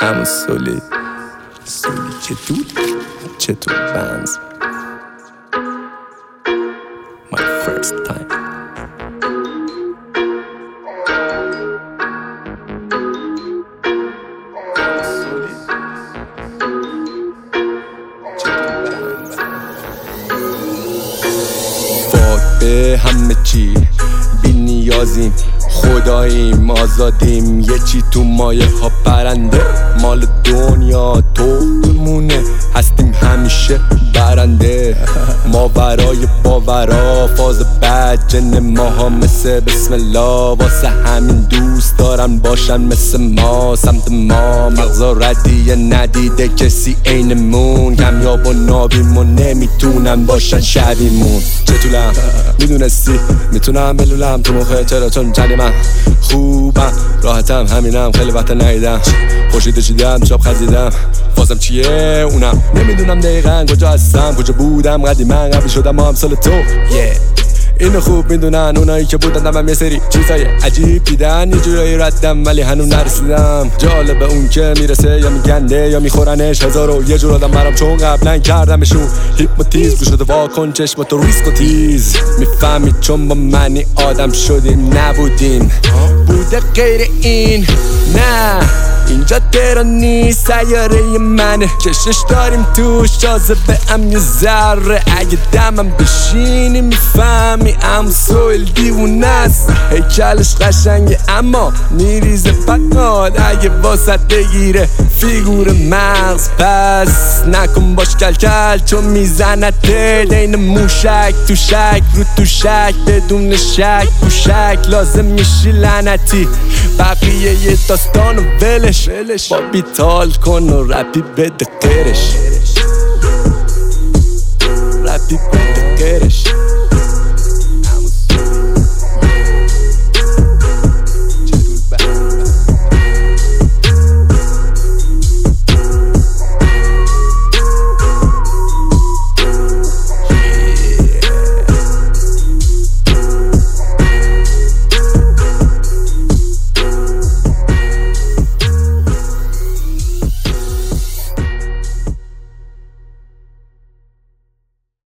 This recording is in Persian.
همون سولی چطور بنز My first time فاک به همه چی بی نیازیم خداییم آزادیم یه چی تو مایه ها پرنده مال دنیا تو مونه هستیم همیشه برنده ماورای باورا فاز بد جن ماها مثل بسم الله واسه همین دوست دارن باشن مثل ما سمت ما مغزا ردیه ندیده کسی عینمون کمیاب و نابیم و نمیتونن باشن شبیمون چطولم میدونستی میتونم بلولم تو مخه چرا چون چنی من خوبم راحتم همینم خیلی وقت ندیدم خورشید چیدم شاب خزیدم فازم چیه اونم نمیدونم دقیقا کجا هستم کجا بودم قدیما قبل شدم ما هم سال تو اینو خوب میدونن اونایی که بودن دمم یه سری چیزای عجیب دیدن یه جورایی ردم ولی هنوز نرسیدم جالبه اون که میرسه یا میگنده یا میخورنش هزار و یه جور آدم برام چون قبلا کردمشون هیپنوتیزم گوش بده واکن چشم تو ریسک و تیز میفهمید چون با منی آدم شدیم نبودیم بوده غیر این نه اینجا تهران نیست سیاره منه کشش داریم توش جاذبه ام یه ذره اگه دمم بشینی میفهمی ام سویل دیوونه است هیکلش قشنگه اما میریزه فقط اگه واسط بگیره فیگور مغز پس نکن باش کلکل چون میزنه دل این موشک تو شک رو تو شک بدون شک پوشک لازم میشی لعنتی بقیه یه داستان و ولش با بیتال کن و رپی بده غیرش رپی بده غیرش